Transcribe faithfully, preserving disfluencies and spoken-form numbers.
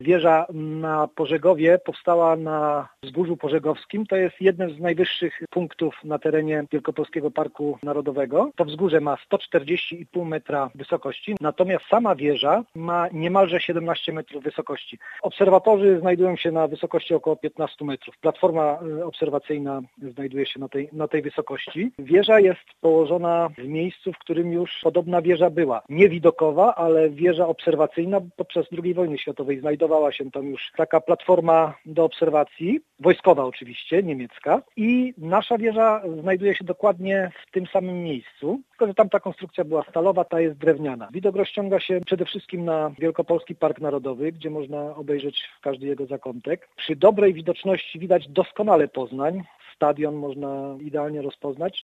Wieża na Pożegowie powstała na wzgórzu pożegowskim. To jest jeden z najwyższych punktów na terenie Wielkopolskiego Parku Narodowego. To wzgórze ma sto czterdzieści i pół metra wysokości, natomiast sama wieża ma niemalże siedemnaście metrów wysokości. Obserwatorzy znajdują się na wysokości około piętnaście metrów. Platforma obserwacyjna znajduje się na tej, na tej wysokości. Wieża jest położona w miejscu, w którym już podobna wieża była. Nie widokowa, ale wieża obserwacyjna. Podczas drugiej wojny światowej znajdowała się tam już taka platforma do obserwacji, wojskowa oczywiście, niemiecka. I nasza wieża znajduje się dokładnie w tym samym miejscu, tylko że tam ta konstrukcja była stalowa, ta jest drewniana. Widok rozciąga się przede wszystkim na Wielkopolski Park Narodowy, gdzie można obejrzeć każdy jego zakątek. Przy dobrej widoczności widać doskonale Poznań. Stadion można idealnie rozpoznać.